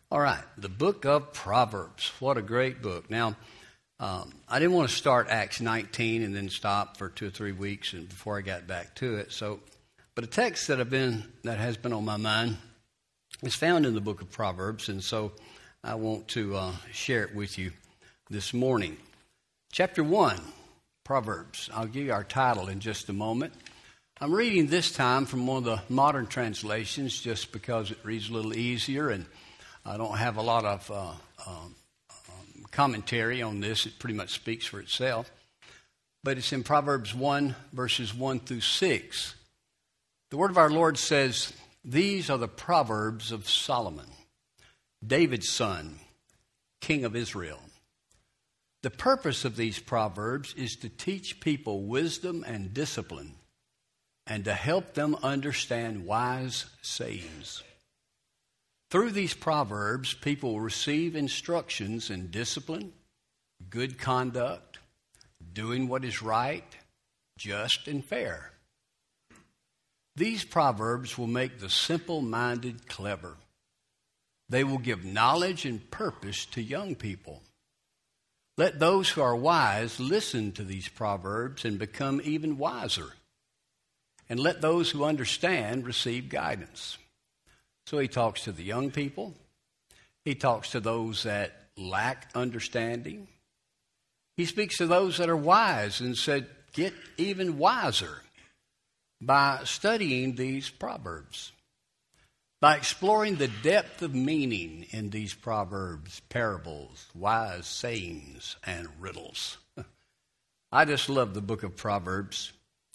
All right, the book of Proverbs. What a great book. Now, I didn't want to start Acts 19 and then stop for 2 or 3 weeks and before I got back to it. But a text that has been on my mind is found in the book of Proverbs, and so I want to share it with you this morning. Chapter 1, Proverbs. I'll give you our title in just a moment. I'm reading this time from one of the modern translations just because it reads a little easier, and I don't have a lot of commentary on this. It pretty much speaks for itself. But it's in Proverbs 1, verses 1 through 6. The word of our Lord says, "These are the Proverbs of Solomon, David's son, king of Israel. The purpose of these Proverbs is to teach people wisdom and discipline and to help them understand wise sayings. Through these Proverbs, people will receive instructions in discipline, good conduct, doing what is right, just, and fair. These Proverbs will make the simple-minded clever. They will give knowledge and purpose to young people. Let those who are wise listen to these Proverbs and become even wiser. And let those who understand receive guidance." So he talks to the young people. He talks to those that lack understanding. He speaks to those that are wise and said, get even wiser by studying these Proverbs, by exploring the depth of meaning in these Proverbs, parables, wise sayings, and riddles. I just love the book of Proverbs.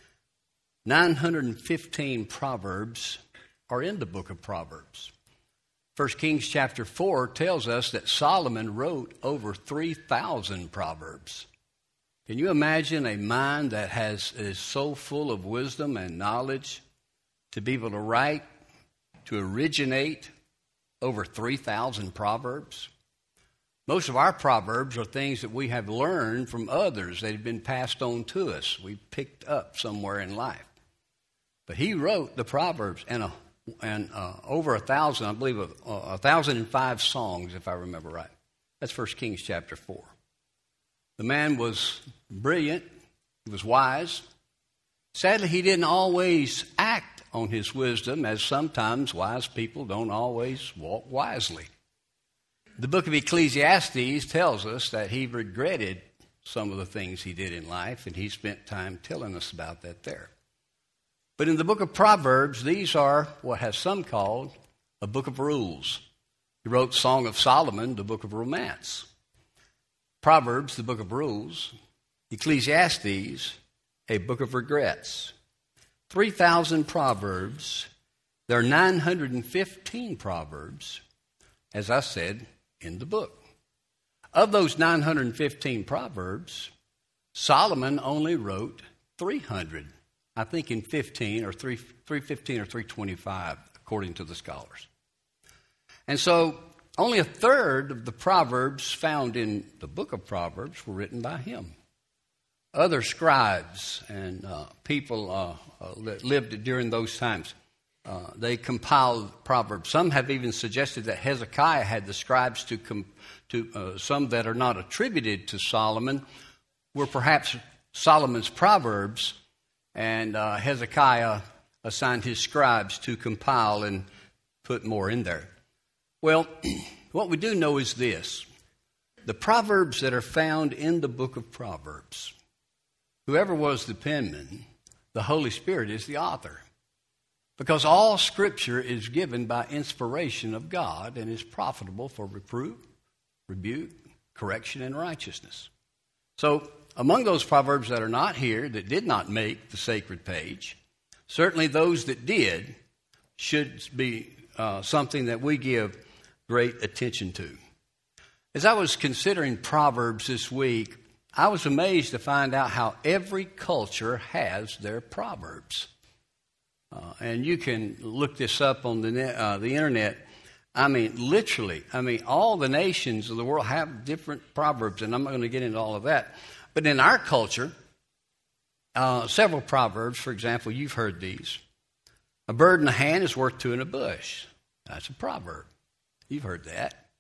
915 Proverbs are in the book of Proverbs. 1 Kings chapter 4 tells us that Solomon wrote over 3,000 Proverbs. Can you imagine a mind that is so full of wisdom and knowledge to be able to write, to originate over 3,000 Proverbs? Most of our Proverbs are things that we have learned from others that have been passed on to us. We picked up somewhere in life. But he wrote the Proverbs and over 1,000, I believe 1,005 songs, if I remember right. That's 1 Kings chapter 4. The man was brilliant. He was wise. Sadly, he didn't always act on his wisdom, as sometimes wise people don't always walk wisely. The book of Ecclesiastes tells us that he regretted some of the things he did in life, and he spent time telling us about that there. But in the book of Proverbs, these are what has some called a book of rules. He wrote Song of Solomon, the book of romance. Proverbs, the book of rules. Ecclesiastes, a book of regrets. 3,000 Proverbs. There are 915 Proverbs, as I said, in the book. Of those 915 Proverbs, Solomon only wrote 300. I think in 15 or 315 or 325, according to the scholars. And so only a third of the Proverbs found in the book of Proverbs were written by him. Other scribes and people that lived during those times, they compiled Proverbs. Some have even suggested that Hezekiah had the scribes to some that are not attributed to Solomon were perhaps Solomon's Proverbs, and Hezekiah assigned his scribes to compile and put more in there. Well, what we do know is this. The Proverbs that are found in the book of Proverbs, whoever was the penman, the Holy Spirit is the author. Because all Scripture is given by inspiration of God and is profitable for reproof, rebuke, correction, and righteousness. So, among those Proverbs that are not here, that did not make the sacred page, certainly those that did should be something that we give great attention to. As I was considering Proverbs this week, I was amazed to find out how every culture has their Proverbs. And you can look this up on the internet. I mean, literally, all the nations of the world have different Proverbs, and I'm not going to get into all of that. But in our culture, several Proverbs, for example, you've heard these. A bird in the hand is worth two in a bush. That's a proverb. You've heard that.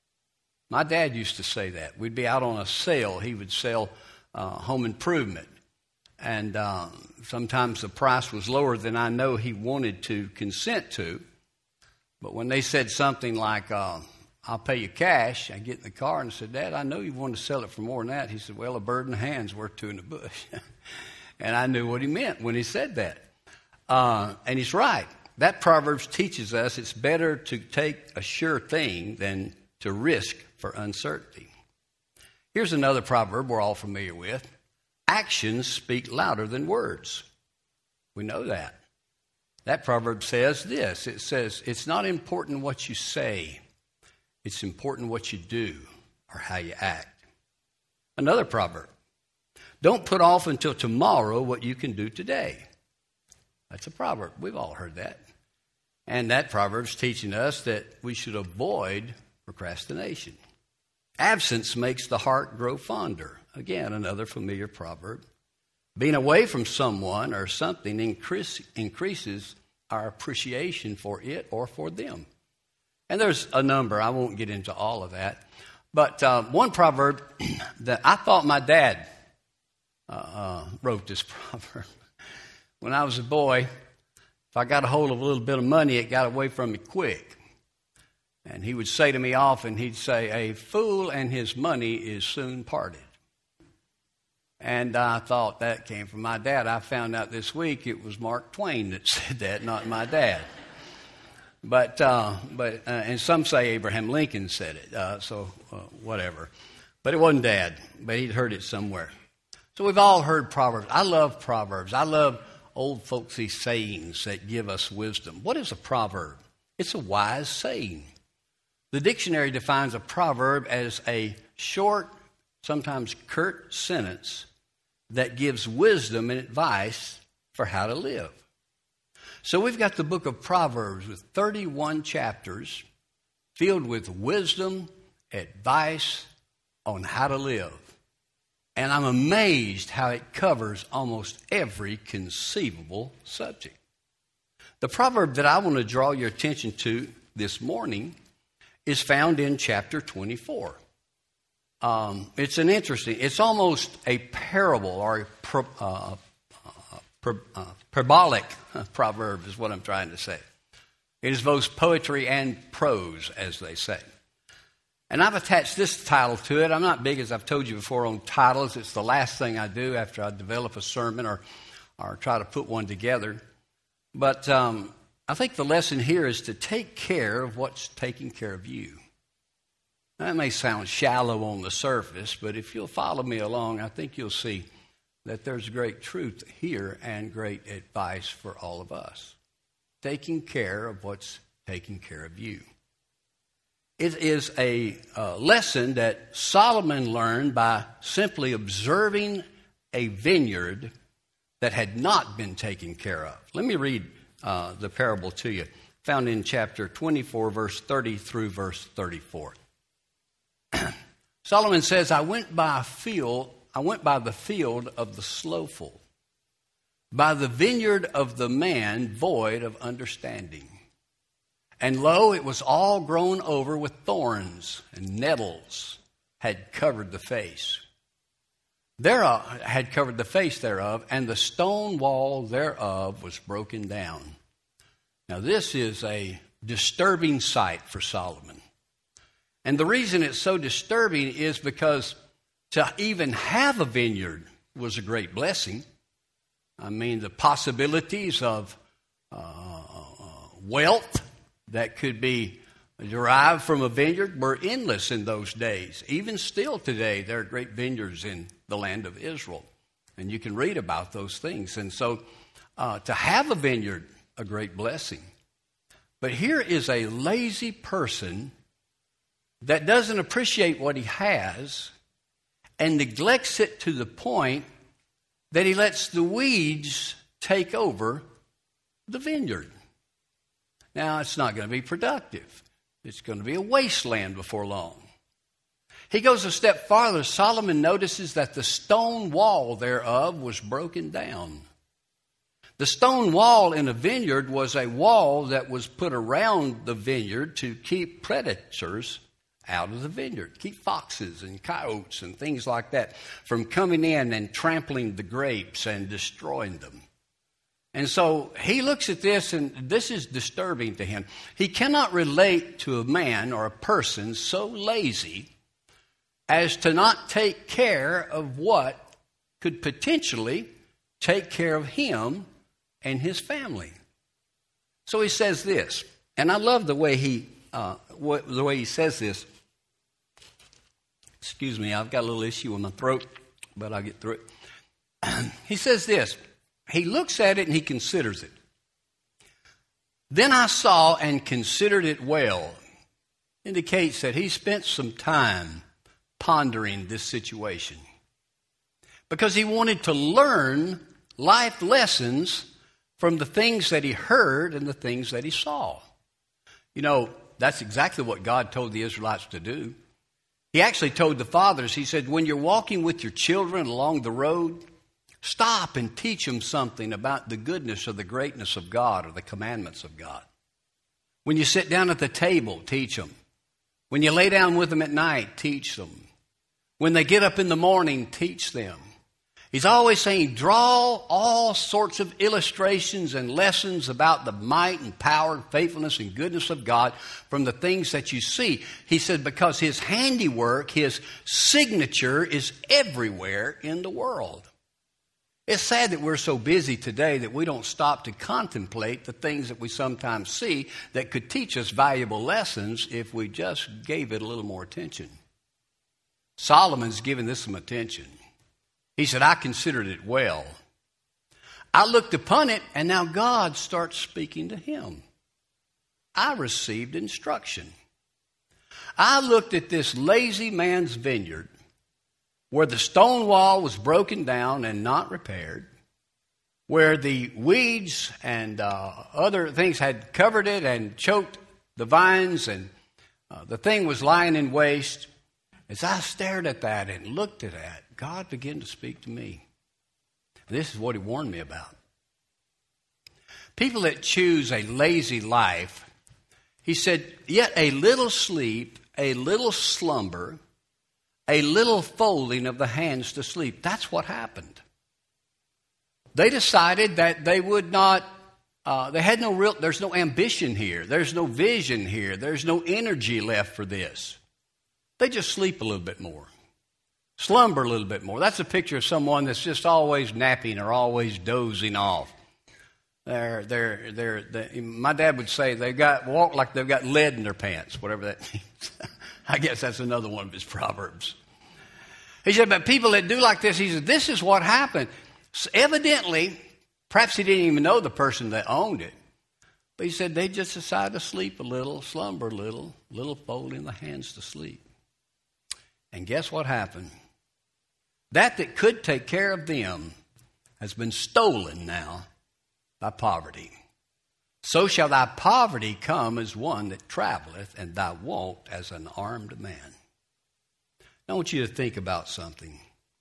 My dad used to say that. We'd be out on a sale. He would sell home improvement. And sometimes the price was lower than I know he wanted to consent to. But when they said something like, I'll pay you cash, I get in the car and said, Dad, I know you want to sell it for more than that. He said, well, a bird in the hand's worth two in the bush. And I knew what he meant when he said that. And he's right. That Proverbs teaches us it's better to take a sure thing than to risk for uncertainty. Here's another proverb we're all familiar with. Actions speak louder than words. We know that. That proverb says this. It says, it's not important what you say. It's important what you do or how you act. Another proverb. Don't put off until tomorrow what you can do today. That's a proverb. We've all heard that. And that proverb's teaching us that we should avoid procrastination. Absence makes the heart grow fonder. Again, another familiar proverb. Being away from someone or something increases our appreciation for it or for them. And there's a number. I won't get into all of that. But one proverb that I thought my dad wrote this proverb. When I was a boy, if I got a hold of a little bit of money, it got away from me quick. And he would say to me often, he'd say, a fool and his money is soon parted. And I thought that came from my dad. I found out this week it was Mark Twain that said that, not my dad. But and some say Abraham Lincoln said it, whatever. But it wasn't Dad, but he'd heard it somewhere. So we've all heard Proverbs. I love Proverbs. I love old folksy sayings that give us wisdom. What is a proverb? It's a wise saying. The dictionary defines a proverb as a short, sometimes curt sentence that gives wisdom and advice for how to live. So we've got the book of Proverbs with 31 chapters filled with wisdom, advice on how to live. And I'm amazed how it covers almost every conceivable subject. The proverb that I want to draw your attention to this morning is found in chapter 24. It's almost a parable or a parabolic proverb is what I'm trying to say. It is both poetry and prose, as they say. And I've attached this title to it. I'm not big, as I've told you before, on titles. It's the last thing I do after I develop a sermon or try to put one together. But I think the lesson here is to take care of what's taking care of you. That may sound shallow on the surface, but if you'll follow me along, I think you'll see that there's great truth here and great advice for all of us. Taking care of what's taking care of you. It is a lesson that Solomon learned by simply observing a vineyard that had not been taken care of. Let me read the parable to you, found in chapter 24, verse 30 through verse 34. Solomon says, I went by the field of the slothful, by the vineyard of the man void of understanding. And lo, it was all grown over with thorns, and nettles had covered the face. Had covered the face thereof, and the stone wall thereof was broken down. Now this is a disturbing sight for Solomon. And the reason it's so disturbing is because to even have a vineyard was a great blessing. I mean, the possibilities of wealth that could be derived from a vineyard were endless in those days. Even still today, there are great vineyards in the land of Israel. And you can read about those things. And so to have a vineyard, a great blessing. But here is a lazy person that doesn't appreciate what he has and neglects it to the point that he lets the weeds take over the vineyard. Now, it's not going to be productive. It's going to be a wasteland before long. He goes a step farther. Solomon notices that the stone wall thereof was broken down. The stone wall in a vineyard was a wall that was put around the vineyard to keep predators out of the vineyard. Keep foxes and coyotes and things like that from coming in and trampling the grapes and destroying them. And so he looks at this, and this is disturbing to him. He cannot relate to a man or a person so lazy as to not take care of what could potentially take care of him and his family. So he says this, and I love the way he says this. Excuse me, I've got a little issue with my throat, but I'll get through it. He says this. He looks at it and he considers it. Then I saw and considered it well. Indicates that he spent some time pondering this situation, because he wanted to learn life lessons from the things that he heard and the things that he saw. You know, that's exactly what God told the Israelites to do. He actually told the fathers, he said, when you're walking with your children along the road, stop and teach them something about the goodness or the greatness of God or the commandments of God. When you sit down at the table, teach them. When you lay down with them at night, teach them. When they get up in the morning, teach them. He's always saying, draw all sorts of illustrations and lessons about the might and power and faithfulness and goodness of God from the things that you see. He said, because his handiwork, his signature is everywhere in the world. It's sad that we're so busy today that we don't stop to contemplate the things that we sometimes see that could teach us valuable lessons if we just gave it a little more attention. Solomon's given this some attention. He said, I considered it well. I looked upon it, and now God starts speaking to him. I received instruction. I looked at this lazy man's vineyard where the stone wall was broken down and not repaired, where the weeds and other things had covered it and choked the vines, and the thing was lying in waste. As I stared at that and looked at that, God began to speak to me. This is what he warned me about. People that choose a lazy life, he said, yet a little sleep, a little slumber, a little folding of the hands to sleep. That's what happened. They decided that they would not, there's no ambition here. There's no vision here. There's no energy left for this. They just sleep a little bit more. Slumber a little bit more. That's a picture of someone that's just always napping or always dozing off. My dad would say they walk like they've got lead in their pants, whatever that means. I guess that's another one of his proverbs. He said, but people that do like this, he said, this is what happened. So evidently, perhaps he didn't even know the person that owned it. But he said they just decided to sleep a little, slumber a little folding the hands to sleep. And guess what happened? That could take care of them has been stolen now by poverty. So shall thy poverty come as one that traveleth, and thy want as an armed man. I want you to think about something.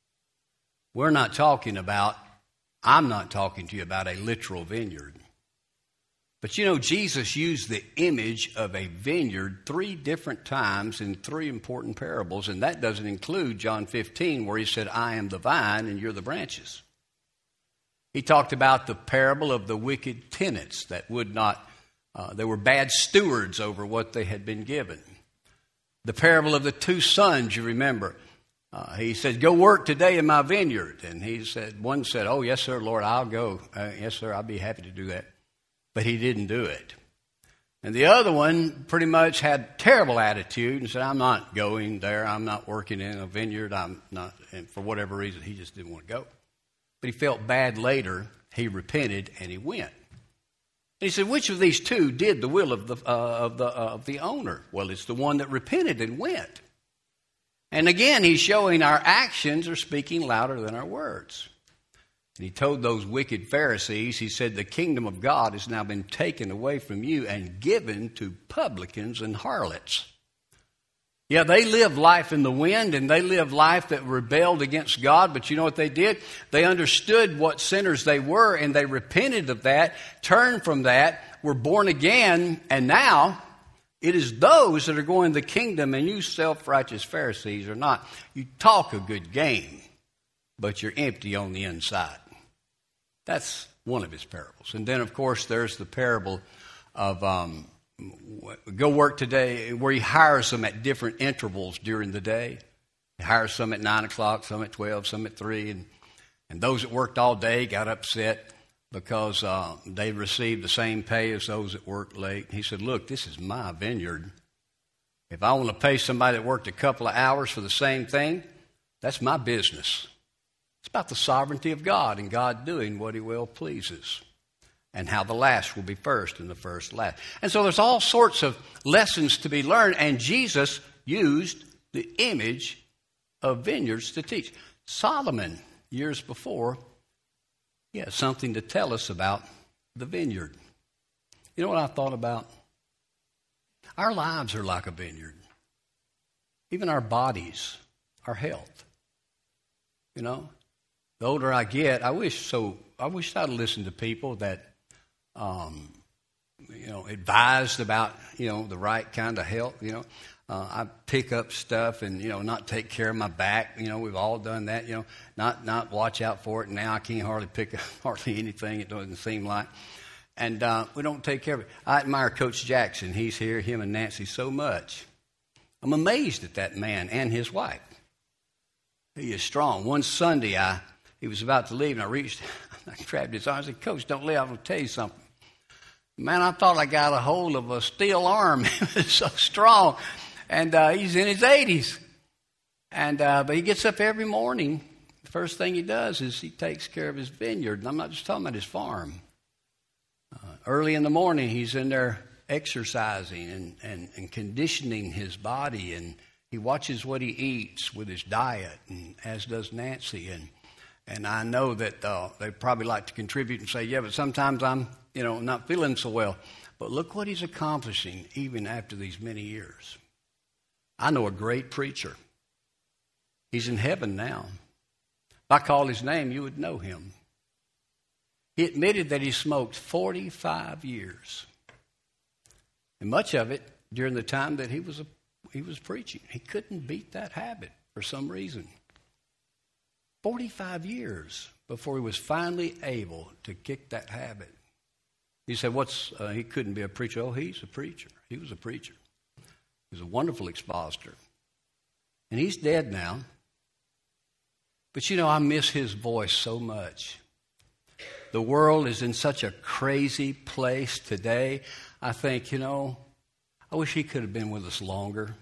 I'm not talking to you about a literal vineyard. But you know, Jesus used the image of a vineyard 3 different times in 3 important parables, and that doesn't include John 15 where he said, I am the vine and you're the branches. He talked about the parable of the wicked tenants that they were bad stewards over what they had been given. The parable of the 2 sons, you remember. He said, go work today in my vineyard. And one said, oh, yes, sir, Lord, I'll go. Yes, sir, I'll be happy to do that. But he didn't do it. And the other one pretty much had terrible attitude and said, I'm not going there. I'm not working in a vineyard. I'm not, and for whatever reason, he just didn't want to go. But he felt bad later. He repented and he went. And he said, which of these 2 did the will of the owner? Well, it's the one that repented and went. And again, he's showing our actions are speaking louder than our words. And he told those wicked Pharisees, he said, the kingdom of God has now been taken away from you and given to publicans and harlots. Yeah, they lived life in the wind, and they lived life that rebelled against God. But you know what they did? They understood what sinners they were, and they repented of that, turned from that, were born again, and now It is those that are going to the kingdom, and you self-righteous Pharisees are not. You talk a good game, but you're empty on the inside. That's one of his parables. And then, of course, there's the parable of go work today, where he hires them at different intervals during the day. He hires some at 9 o'clock, some at 12, some at 3. And those that worked all day got upset because they received the same pay as those that worked late. He said, look, this is my vineyard. If I want to pay somebody that worked a couple of hours for the same thing, that's my business. It's about the sovereignty of God and God doing what he well pleases, and how the last will be first and the first last. And so there's all sorts of lessons to be learned, and Jesus used the image of vineyards to teach. Solomon, years before, he had something to tell us about the vineyard. You know what I thought about? Our lives are like a vineyard. Even our bodies, our health. You know, the older I get, I wish I'd listened to people that, advised about, the right kind of health. I pick up stuff and, not take care of my back. We've all done that, not watch out for it. And now I can't hardly pick up hardly anything, it doesn't seem like. And we don't take care of it. I admire Coach Jackson. He's here, him and Nancy, so much. I'm amazed at that man and his wife. He is strong. One Sunday, he was about to leave, and I grabbed his arm. I said, Coach, don't leave. I'm going to tell you something. Man, I thought I got a hold of a steel arm. It was so strong. And he's in his 80s. But he gets up every morning. The first thing he does is he takes care of his vineyard. And I'm not just talking about his farm. Early in the morning, he's in there exercising and conditioning his body. And he watches what he eats with his diet, and as does Nancy. And I know that they'd probably like to contribute and say, yeah, but sometimes I'm, not feeling so well. But look what he's accomplishing even after these many years. I know a great preacher. He's in heaven now. If I called his name, you would know him. He admitted that he smoked 45 years. And much of it during the time that he was preaching. He couldn't beat that habit for some reason. 45 years before he was finally able to kick that habit. You say, he couldn't be a preacher. Oh, he's a preacher. He was a preacher. He was a wonderful expositor. And he's dead now. But I miss his voice so much. The world is in such a crazy place today. I think, I wish he could have been with us longer.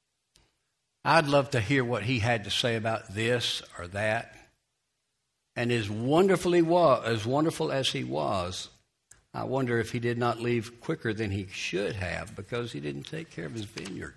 I'd love to hear what he had to say about this or that. And as wonderful as he was, I wonder if he did not leave quicker than he should have because he didn't take care of his vineyard.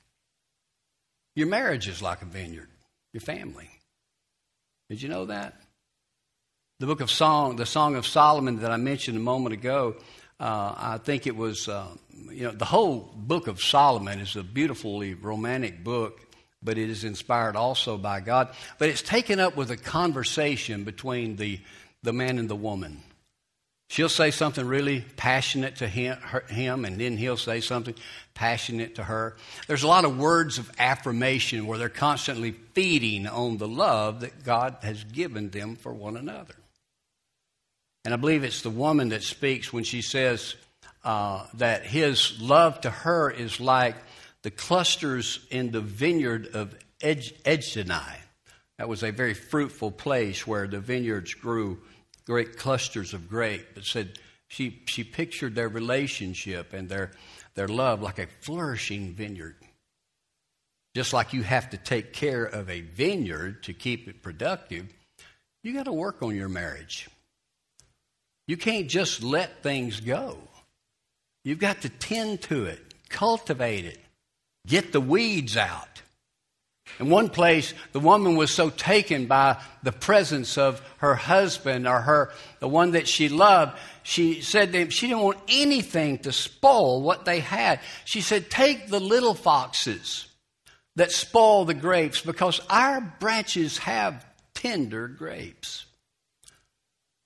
Your marriage is like a vineyard, your family. Did you know that? The Song of Solomon that I mentioned a moment ago, I think it was, the whole book of Solomon is a beautifully romantic book, but it is inspired also by God. But it's taken up with a conversation between the man and the woman. She'll say something really passionate to him, and then he'll say something passionate to her. There's a lot of words of affirmation where they're constantly feeding on the love that God has given them for one another. And I believe it's the woman that speaks when she says that his love to her is like the clusters in the vineyard of Edgenai. That was a very fruitful place where the vineyards grew great clusters of grape. It said she pictured their relationship and their love like a flourishing vineyard. Just like you have to take care of a vineyard to keep it productive, you got to work on your marriage. You can't just let things go. You've got to tend to it, cultivate it, get the weeds out. In one place, the woman was so taken by the presence of her husband or the one that she loved, she said to him, she didn't want anything to spoil what they had. She said, take the little foxes that spoil the grapes because our branches have tender grapes.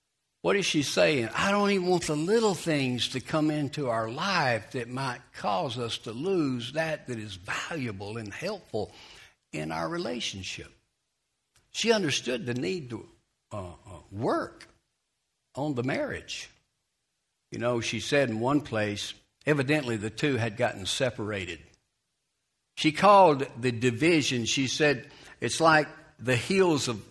What is she saying? I don't even want the little things to come into our life that might cause us to lose that is valuable and helpful in our relationship. She understood the need to work on the marriage. You know, she said in one place, evidently the two had gotten separated. She called the division, she said, it's like the hills of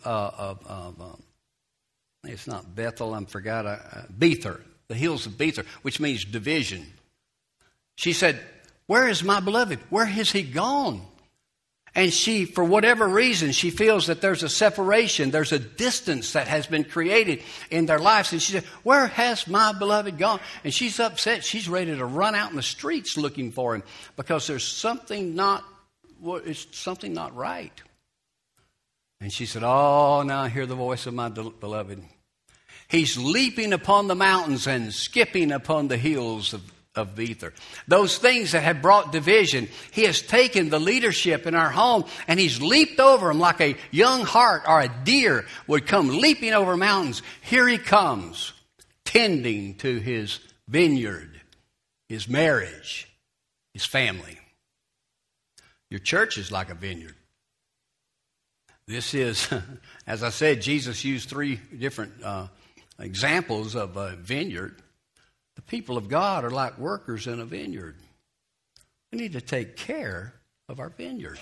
it's not Bethel, Bether, the hills of Bether, which means division. She said, where is my beloved? Where has he gone? And she, for whatever reason, she feels that there's a separation, there's a distance that has been created in their lives. And she said, where has my beloved gone? And she's upset. She's ready to run out in the streets looking for him because there's something not right. And she said, oh, now I hear the voice of my beloved. He's leaping upon the mountains and skipping upon the hills of Bether. Those things that had brought division, he has taken the leadership in our home and he's leaped over them like a young hart or a deer would come leaping over mountains. Here he comes, tending to his vineyard, his marriage, his family. Your church is like a vineyard. This is, as I said, Jesus used 3 different examples of a vineyard. The people of God are like workers in a vineyard. We need to take care of our vineyard.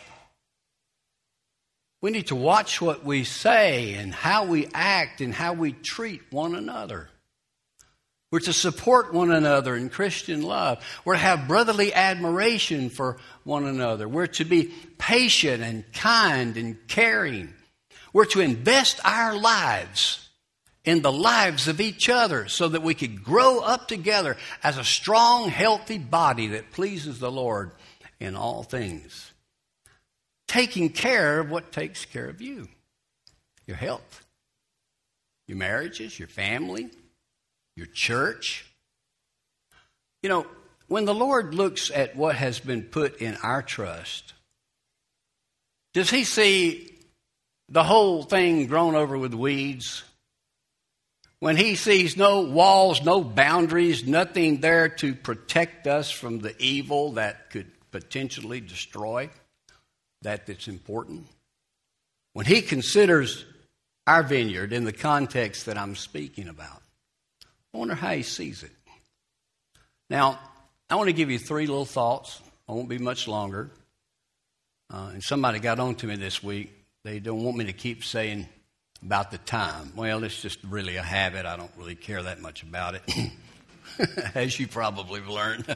We need to watch what we say and how we act and how we treat one another. We're to support one another in Christian love. We're to have brotherly admiration for one another. We're to be patient and kind and caring. We're to invest our lives in the lives of each other so that we could grow up together as a strong, healthy body that pleases the Lord in all things. Taking care of what takes care of you. Your health, your marriages, your family, your church. You know, when the Lord looks at what has been put in our trust, does he see the whole thing grown over with weeds? When he sees no walls, no boundaries, nothing there to protect us from the evil that could potentially destroy that's important. When he considers our vineyard in the context that I'm speaking about, I wonder how he sees it. Now, I want to give you 3 little thoughts. I won't be much longer. And somebody got on to me this week. They don't want me to keep saying about the time. Well, it's just really a habit. I don't really care that much about it, as you probably have learned.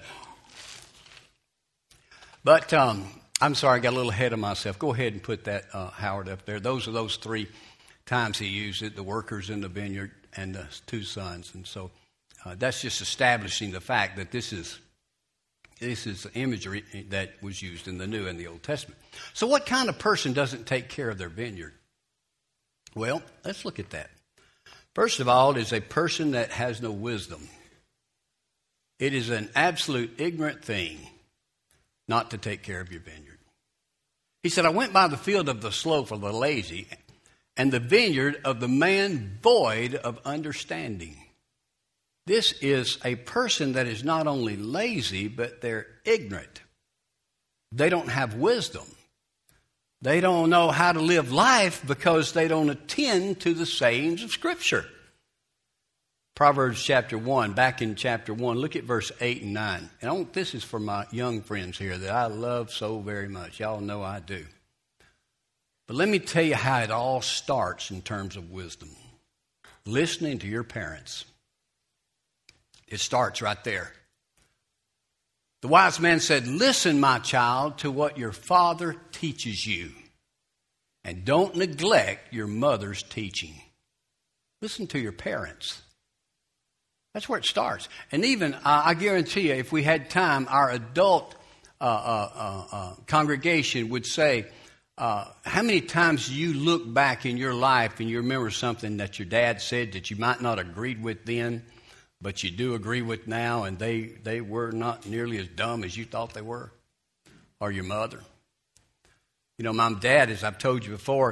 But I'm sorry, I got a little ahead of myself. Go ahead and put that, Howard, up there. Those are those 3 times he used it, the workers in the vineyard and the 2 sons. And so that's just establishing the fact that this is imagery that was used in the New and the Old Testament. So what kind of person doesn't take care of their vineyard? Well, let's look at that. First of all, it is a person that has no wisdom. It is an absolute ignorant thing not to take care of your vineyard. He said, I went by the field of the slow for the lazy, and the vineyard of the man void of understanding. This is a person that is not only lazy, but they're ignorant. They don't have wisdom. They don't know how to live life because they don't attend to the sayings of Scripture. Proverbs chapter 1, back in chapter 1, look at verse 8 and 9. And this is for my young friends here that I love so very much. Y'all know I do. But let me tell you how it all starts in terms of wisdom. Listening to your parents. It starts right there. The wise man said, listen, my child, to what your father teaches you. And don't neglect your mother's teaching. Listen to your parents. That's where it starts. And even, I guarantee you, if we had time, our adult congregation would say, how many times do you look back in your life and you remember something that your dad said that you might not agreed with then, but you do agree with now, and they were not nearly as dumb as you thought they were? Or your mother? You know, my dad, as I've told you before,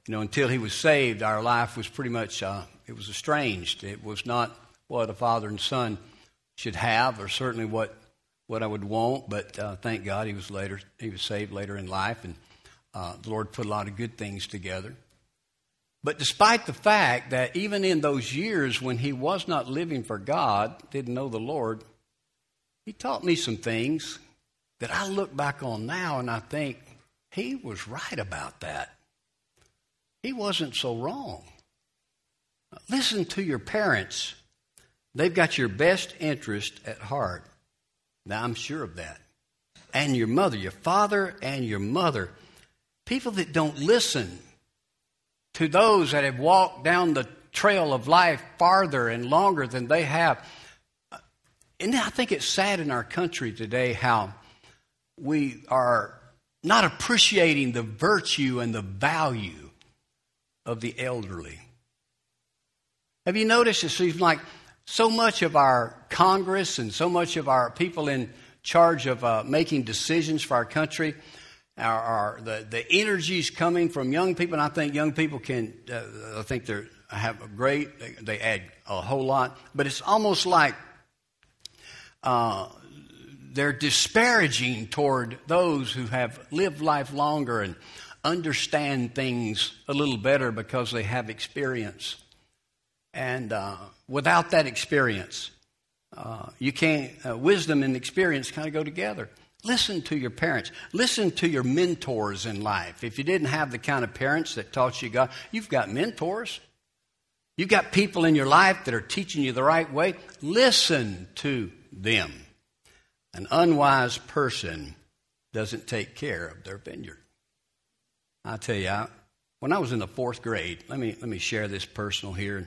until he was saved, our life was pretty much, it was estranged. It was not what a father and son should have, or certainly what I would want, but thank God he was saved later in life, and the Lord put a lot of good things together. But despite the fact that even in those years when he was not living for God, didn't know the Lord, he taught me some things that I look back on now and I think he was right about that. He wasn't so wrong. Listen to your parents. They've got your best interest at heart. Now, I'm sure of that. And your mother, your father and your mother. People that don't listen to those that have walked down the trail of life farther and longer than they have. And I think it's sad in our country today how we are not appreciating the virtue and the value of the elderly. Have you noticed it seems like so much of our Congress and so much of our people in charge of making decisions for our country, the energies coming from young people, and I think young people can, I think they add a whole lot, but it's almost like they're disparaging toward those who have lived life longer and understand things a little better because they have experience. And without that experience, you can't. Wisdom and experience kind of go together. Listen to your parents. Listen to your mentors in life. If you didn't have the kind of parents that taught you God, you've got mentors. You've got people in your life that are teaching you the right way. Listen to them. An unwise person doesn't take care of their vineyard. I tell you, when I was in the 4th grade, let me share this personal here.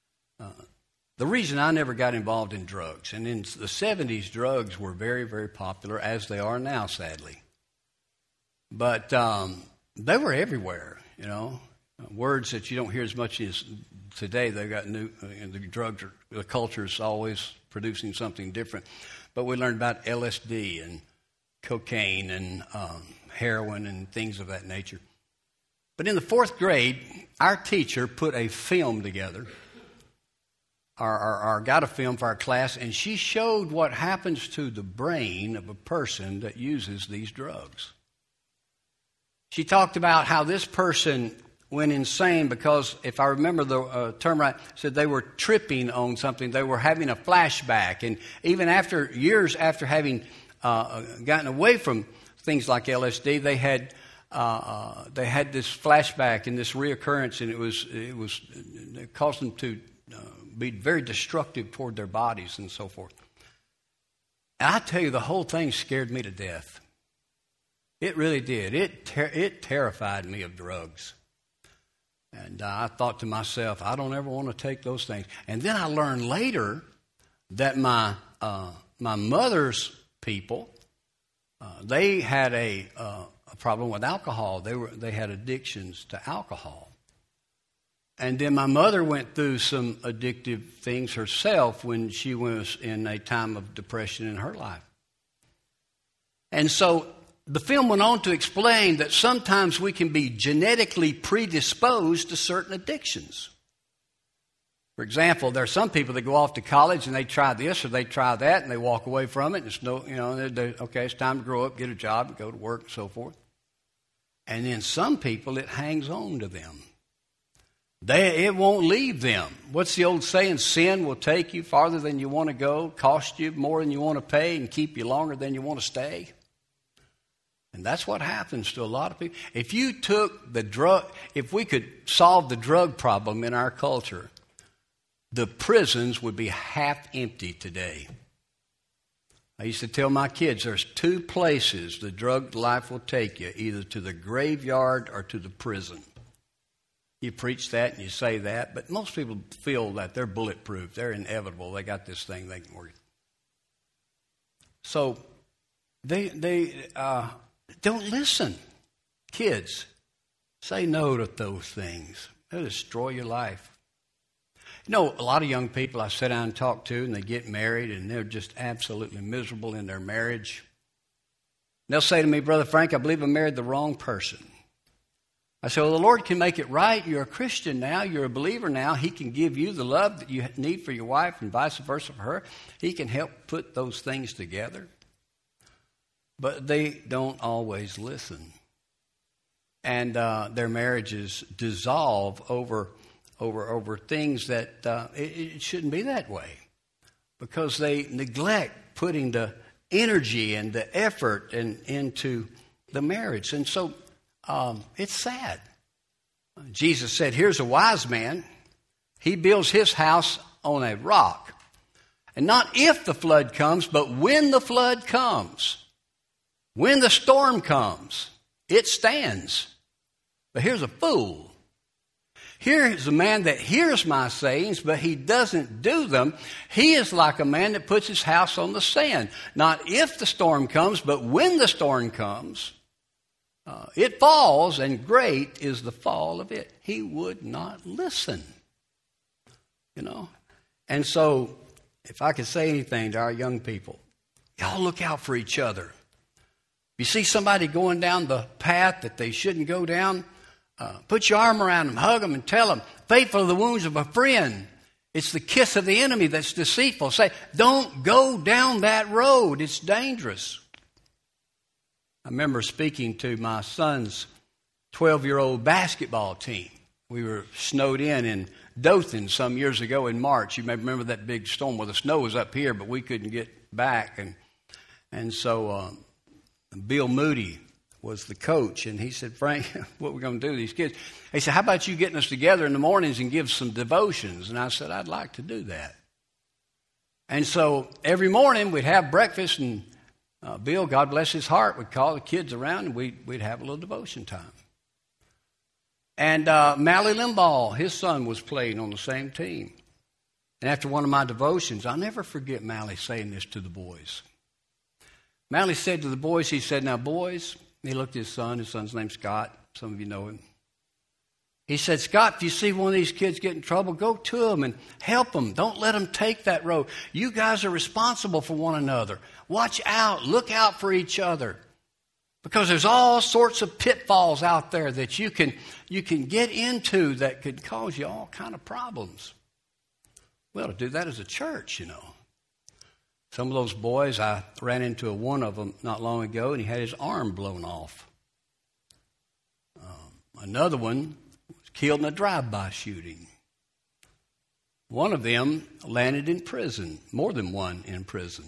The reason I never got involved in drugs, and in the 70s, drugs were very, very popular, as they are now, sadly. But they were everywhere, words that you don't hear as much as today. They've got new, the culture is always producing something different. But we learned about LSD and cocaine and heroin and things of that nature. But in the 4th grade, our teacher put a film together, got a film for our class, and she showed what happens to the brain of a person that uses these drugs. She talked about how this person went insane because, if I remember the term right, said they were tripping on something. They were having a flashback. And even after years after having gotten away from things like LSD, they had this flashback and this reoccurrence, and it caused them to be very destructive toward their bodies and so forth. And I tell you, the whole thing scared me to death. It really did. It terrified me of drugs. And I thought to myself, I don't ever want to take those things. And then I learned later that my mother's people, they had a problem with alcohol. They had addictions to alcohol. And then my mother went through some addictive things herself when she was in a time of depression in her life. And so the film went on to explain that sometimes we can be genetically predisposed to certain addictions. For example, there are some people that go off to college and they try this or they try that and they walk away from it. And it's okay, it's time to grow up, get a job, go to work, and so forth. And then some people, it hangs on to them. It won't leave them. What's the old saying? Sin will take you farther than you want to go, cost you more than you want to pay, and keep you longer than you want to stay. And that's what happens to a lot of people. If you took if we could solve the drug problem in our culture, the prisons would be half empty today. I used to tell my kids there's 2 places the drug life will take you, either to the graveyard or to the prison. You preach that and you say that, but most people feel that they're bulletproof. They're inevitable. They got this thing they can work. So they don't listen. Kids, say no to those things. They'll destroy your life. A lot of young people I sit down and talk to, and they get married, and they're just absolutely miserable in their marriage. And they'll say to me, Brother Frank, I believe I married the wrong person. I said, well, the Lord can make it right. You're a Christian now. You're a believer now. He can give you the love that you need for your wife and vice versa for her. He can help put those things together. But they don't always listen. And their marriages dissolve over things that it shouldn't be that way, because they neglect putting the energy and the effort into the marriage. And so it's sad. Jesus said, here's a wise man. He builds his house on a rock. And not if the flood comes, but when the flood comes. When the storm comes, it stands. But here's a fool. Here's a man that hears my sayings, but he doesn't do them. He is like a man that puts his house on the sand. Not if the storm comes, but when the storm comes, it falls, and great is the fall of it. He would not listen. And so, if I could say anything to our young people, y'all look out for each other. You see somebody going down the path that they shouldn't go down, put your arm around them, hug them, and tell them, faithful are the wounds of a friend. It's the kiss of the enemy that's deceitful. Say, don't go down that road. It's dangerous. I remember speaking to my son's 12-year-old basketball team. We were snowed in Dothan some years ago in March. You may remember that big storm where the snow was up here, but we couldn't get back. And so Bill Moody was the coach, and he said, Frank, what are we going to do with these kids? He said, how about you getting us together in the mornings and give some devotions? And I said, I'd like to do that. And so every morning we'd have breakfast, and Bill, God bless his heart, would call the kids around, and we'd have a little devotion time. And Mally Limbaugh, his son, was playing on the same team. And after one of my devotions, I'll never forget Mally saying this to the boys. Mally said to the boys, he said, now, boys, he looked at his son's name's Scott. Some of you know him. He said, Scott, if you see one of these kids get in trouble, go to them and help them. Don't let them take that road. You guys are responsible for one another. Watch out. Look out for each other. Because there's all sorts of pitfalls out there that you can get into that could cause you all kind of problems. We ought to do that as a church, Some of those boys, I ran into one of them not long ago, and he had his arm blown off. Another one was killed in a drive-by shooting. One of them landed in prison, more than one in prison.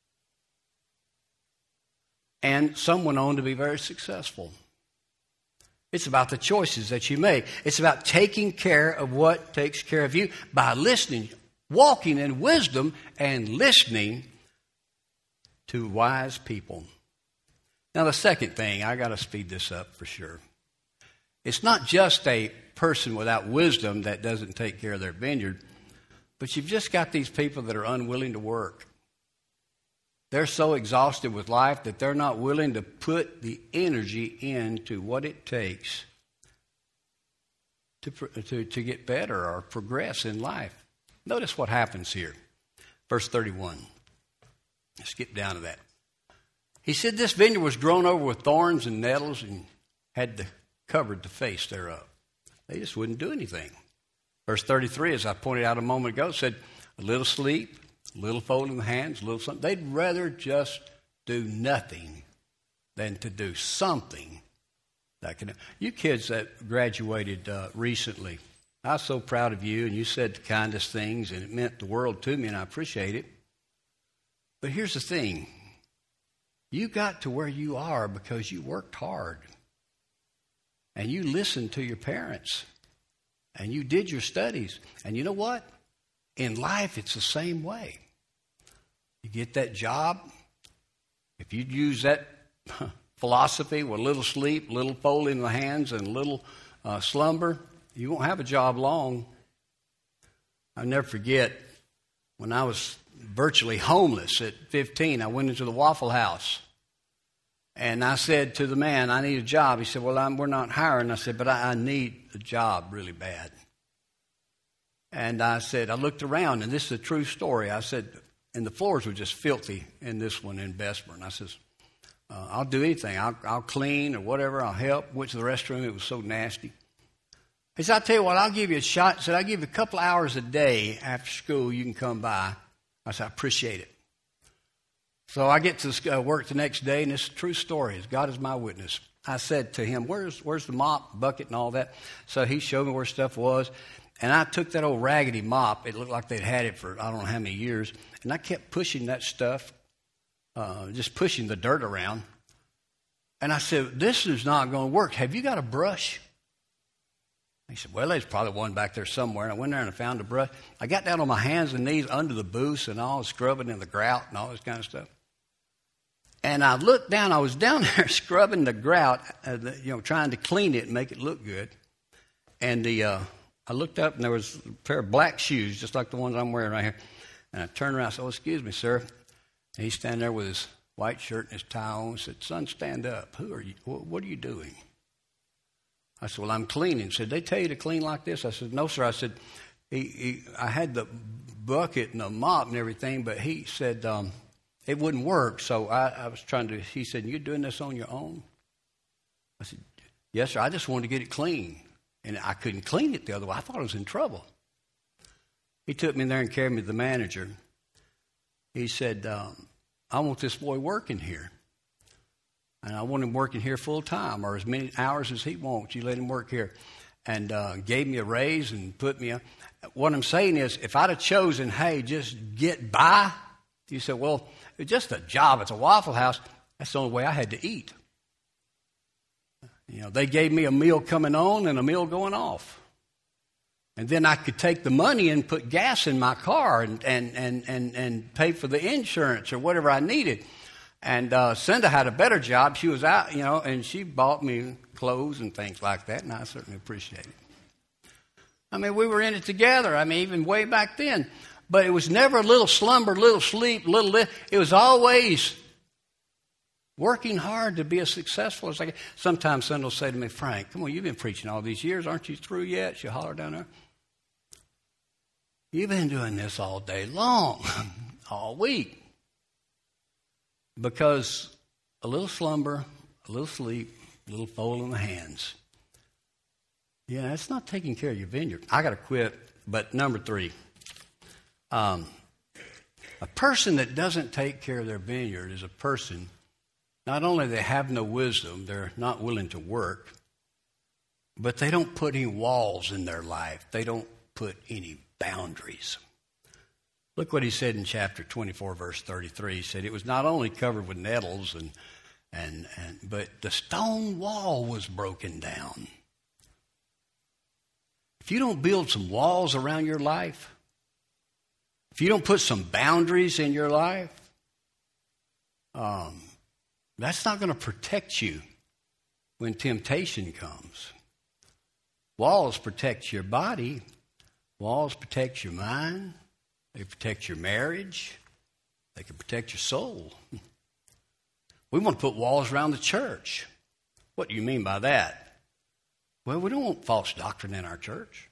And some went on to be very successful. It's about the choices that you make. It's about taking care of what takes care of you by listening, walking in wisdom and listening to wise people. Now, the second thing, I got to speed this up for sure. It's not just a person without wisdom that doesn't take care of their vineyard, but you've just got these people that are unwilling to work. They're so exhausted with life that they're not willing to put the energy into what it takes to get better or progress in life. Notice what happens here. Verse 31. Skip down to that. He said this vineyard was grown over with thorns and nettles and had covered the face thereof. They just wouldn't do anything. Verse 33, as I pointed out a moment ago, said a little sleep, a little folding the hands, a little something. They'd rather just do nothing than to do something that can. You kids that graduated recently, I was so proud of you, and you said the kindest things, and it meant the world to me, and I appreciate it. But here's the thing. You got to where you are because you worked hard. And you listened to your parents. And you did your studies. And you know what? In life, it's the same way. You get that job. If you use that philosophy with a little sleep, a little folding of the hands, and a little slumber, you won't have a job long. I'll never forget when I was virtually homeless at 15, I went into the Waffle House. And I said to the man, I need a job. He said, well, we're not hiring. I said, but I need a job really bad. And I said, I looked around, and this is a true story. I said, and the floors were just filthy in this one in Bessemer. And I says, I'll do anything. I'll clean or whatever. I'll help. Went to the restroom. It was so nasty. He said, I'll tell you what, I'll give you a shot. He said, I'll give you a couple hours a day after school. You can come by. I said, I appreciate it. So I get to work the next day, and it's a true story. God is my witness. I said to him, where's the mop, bucket, and all that? So he showed me where stuff was. And I took that old raggedy mop. It looked like they'd had it for I don't know how many years. And I kept pushing that stuff, just pushing the dirt around. And I said, this is not going to work. Have you got a brush? He said, well, there's probably one back there somewhere. And I went there and I found a brush. I got down on my hands and knees under the booths and all, scrubbing in the grout and all this kind of stuff. And I looked down. I was down there scrubbing the grout, trying to clean it and make it look good. And I looked up, and there was a pair of black shoes, just like the ones I'm wearing right here. And I turned around and said, excuse me, sir. And he's standing there with his white shirt and his tie on. I said, son, stand up. Who are you? What are you doing? I said, well, I'm cleaning. He said, they tell you to clean like this? I said, no, sir. I said, I had the bucket and the mop and everything, but he said, it wouldn't work, so I was trying to, he said, you're doing this on your own? I said, yes, sir, I just wanted to get it clean. And I couldn't clean it the other way. I thought I was in trouble. He took me there and carried me to the manager. He said, I want this boy working here. And I want him working here full time, or as many hours as he wants. You let him work here. And gave me a raise and put me up. What I'm saying is, if I'd have chosen, hey, just get by, you said, well, it's just a job. It's a Waffle House. That's the only way I had to eat. They gave me a meal coming on and a meal going off. And then I could take the money and put gas in my car and pay for the insurance or whatever I needed. And Cinda had a better job. She was out, and she bought me clothes and things like that, and I certainly appreciate it. I mean, we were in it together. I mean, even way back then. But it was never a little slumber, little sleep, it was always working hard to be as successful as I can. Sometimes someone will say to me, Frank, come on, you've been preaching all these years. Aren't you through yet? She'll holler down there. You've been doing this all day long, all week. Because a little slumber, a little sleep, a little fold in the hands. Yeah, it's not taking care of your vineyard. I got to quit. But number 3. A person that doesn't take care of their vineyard is a person, not only they have no wisdom, they're not willing to work, but they don't put any walls in their life. They don't put any boundaries. Look what he said in chapter 24, verse 33. He said it was not only covered with nettles, but the stone wall was broken down. If you don't build some walls around your life, if you don't put some boundaries in your life, that's not going to protect you when temptation comes. Walls protect your body. Walls protect your mind. They protect your marriage. They can protect your soul. We want to put walls around the church. What do you mean by that? Well, we don't want false doctrine in our church.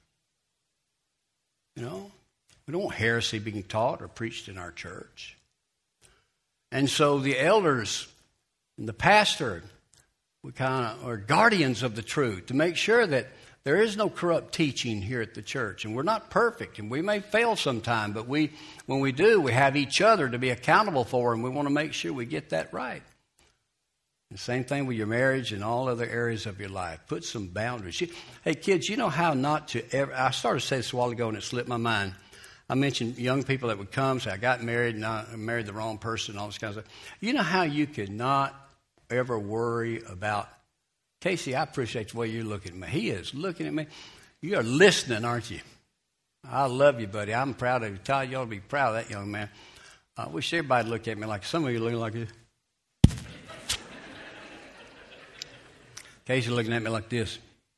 We don't want heresy being taught or preached in our church. And so the elders and the pastor, we kind of are guardians of the truth to make sure that there is no corrupt teaching here at the church. And we're not perfect, and we may fail sometime, but when we do, we have each other to be accountable for, and we want to make sure we get that right. The same thing with your marriage and all other areas of your life. Put some boundaries. Hey, kids, you know how not to ever... I started to say this a while ago, and it slipped my mind. I mentioned young people that would come, say, I got married, and I married the wrong person, and all this kind of stuff. You know how you could not ever worry about... Casey, I appreciate the way you're looking at me. He is looking at me. You are listening, aren't you? I love you, buddy. I'm proud of you. Todd, you ought to be proud of that young man. I wish everybody looked at me like some of you looking like this. Casey looking at me like this.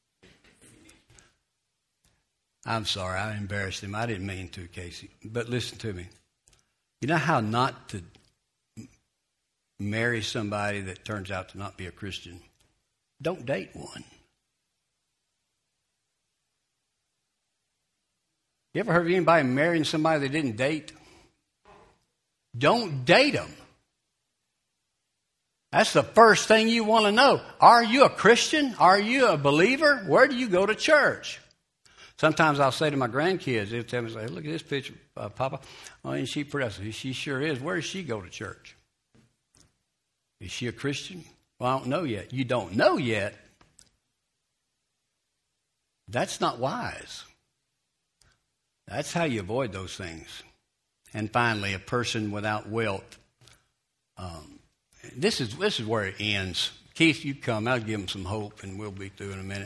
I'm sorry, I embarrassed him. I didn't mean to, Casey. But listen to me. You know how not to marry somebody that turns out to not be a Christian? Don't date one. You ever heard of anybody marrying somebody they didn't date? Don't date them. That's the first thing you want to know. Are you a Christian? Are you a believer? Where do you go to church? Sometimes I'll say to my grandkids, they'll tell me, say, look at this picture, Papa. Oh, isn't she pretty? She sure is. Where does she go to church? Is she a Christian? Well, I don't know yet. You don't know yet? That's not wise. That's how you avoid those things. And finally, a person without wealth. This is where it ends. Keith, you come. I'll give him some hope, and we'll be through in a minute.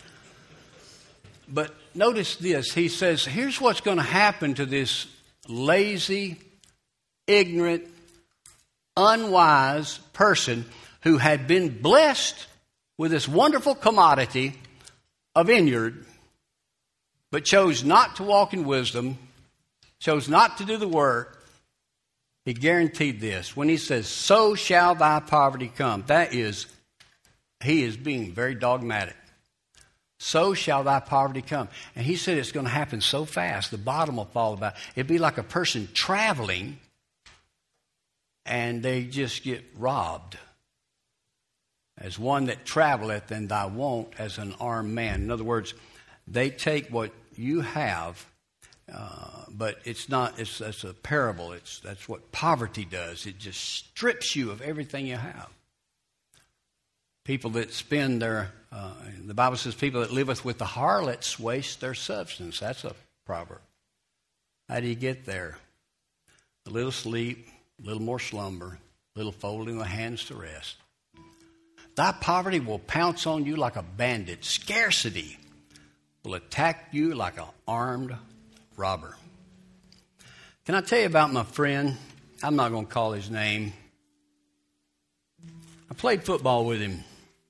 But notice this. He says, here's what's going to happen to this lazy, ignorant, unwise person who had been blessed with this wonderful commodity, a vineyard, but chose not to walk in wisdom, chose not to do the work. He guaranteed this. When he says, so shall thy poverty come, he is being very dogmatic. So shall thy poverty come. And he said it's going to happen so fast, the bottom will fall about. It'd be like a person traveling and they just get robbed. As one that traveleth, and thou wont as an armed man. In other words, they take what you have, but it's not. It's a parable. That's what poverty does. It just strips you of everything you have. People that spend the Bible says, people that liveth with the harlots waste their substance. That's a proverb. How do you get there? A little sleep, a little more slumber, a little folding the hands to rest. Thy poverty will pounce on you like a bandit. Scarcity will attack you like an armed robber. Can I tell you about my friend? I'm not going to call his name. I played football with him.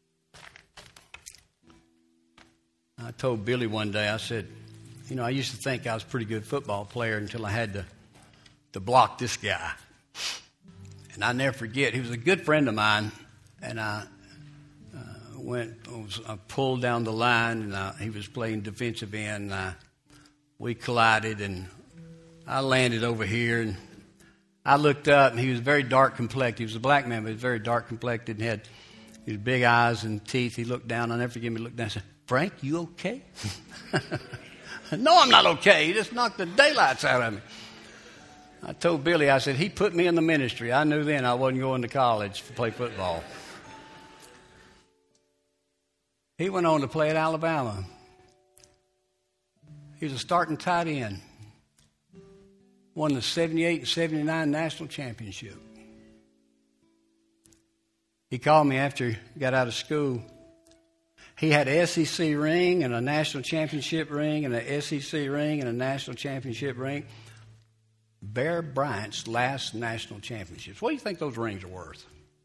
I told Billy one day, I said, I used to think I was a pretty good football player until I had to block this guy. And I never forget, he was a good friend of mine, and I pulled down the line, and he was playing defensive end, and we collided, and I landed over here, and I looked up, and he was very dark complected. He was a black man, but he was very dark complected, and had his big eyes and teeth. He looked down, I'll never forget him, he looked down and said, Frank, you okay? No, I'm not okay. He just knocked the daylights out of me. I told Billy, I said, he put me in the ministry. I knew then I wasn't going to college to play football. He went on to play at Alabama. He was a starting tight end. Won the 78 and 79 national championship. He called me after he got out of school. He had an SEC ring and a national championship ring and an SEC ring and a national championship ring. Bear Bryant's last national championships. What do you think those rings are worth?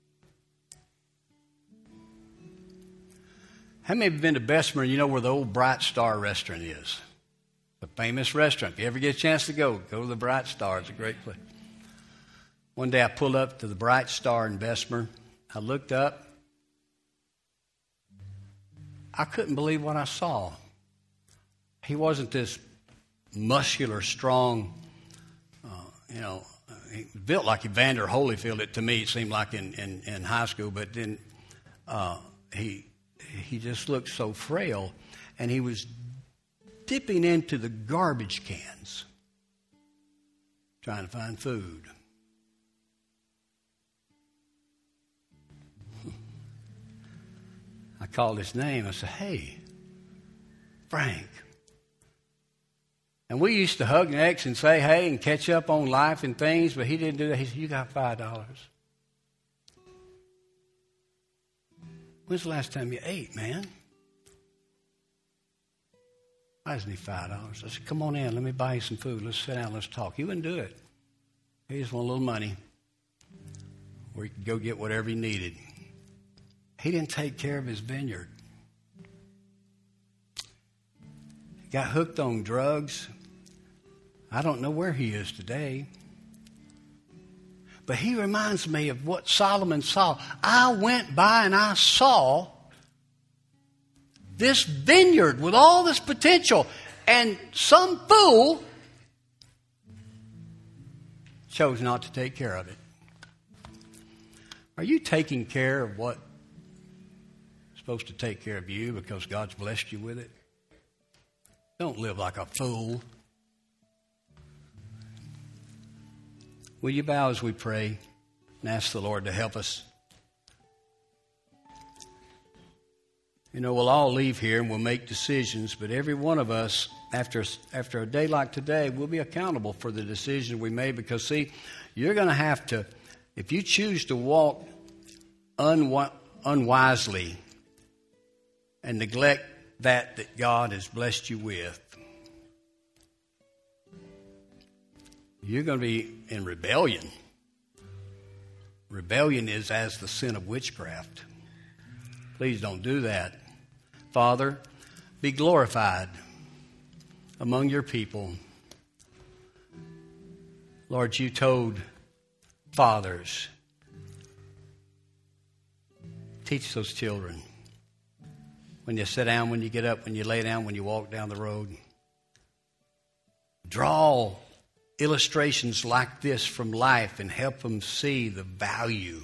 How many have been to Bessemer and you know where the old Bright Star restaurant is? A famous restaurant. If you ever get a chance to go to the Bright Star. It's a great place. One day I pulled up to the Bright Star in Bessemer. I looked up. I couldn't believe what I saw. He wasn't this muscular, strong, he built like Evander Holyfield. To me, it seemed like in high school. But then he just looked so frail, and he was dipping into the garbage cans, trying to find food. I called his name. I said, hey, Frank. And we used to hug necks and say hey and catch up on life and things, but he didn't do that. He said, you got $5. When's the last time you ate, man? I just need $5. I said, come on in. Let me buy you some food. Let's sit down. Let's talk. He wouldn't do it. He just wanted a little money where he could go get whatever he needed. He didn't take care of his vineyard. He got hooked on drugs. I don't know where he is today. But he reminds me of what Solomon saw. I went by and I saw this vineyard with all this potential, and some fool chose not to take care of it. Are you taking care of what's supposed to take care of you because God's blessed you with it? Don't live like a fool. Will you bow as we pray and ask the Lord to help us? You know, we'll all leave here and we'll make decisions, but every one of us, after a day like today, we'll be accountable for the decision we made because, see, you're going to have to, if you choose to walk unwisely and neglect that God has blessed you with, you're going to be in rebellion. Rebellion is as the sin of witchcraft. Please don't do that. Father, be glorified among your people. Lord, you told fathers, teach those children. When you sit down, when you get up, when you lay down, when you walk down the road. Draw illustrations like this from life and help them see the value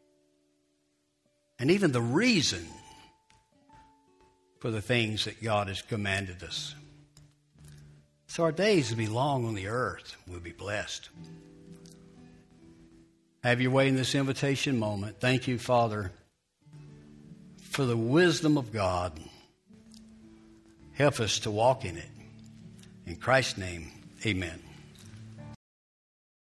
and even the reason for the things that God has commanded us. So our days will be long on the earth. We'll be blessed. Have your way in this invitation moment. Thank you, Father, for the wisdom of God. Help us to walk in it. In Christ's name, amen.